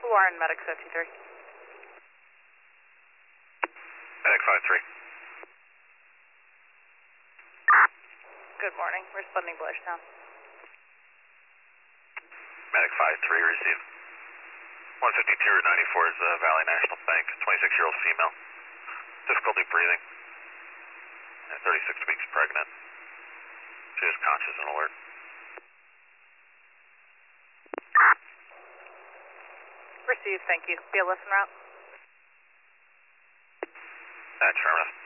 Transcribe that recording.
Warren, Medic 53. Medic 53. Good morning. Responding Blairstown. Medic 53, received. 152 or 94 is Valley National Bank, 26-year-old female. Difficulty breathing. 36 weeks pregnant. She is conscious and alert. Received, thank you. BLS en route. Terminus.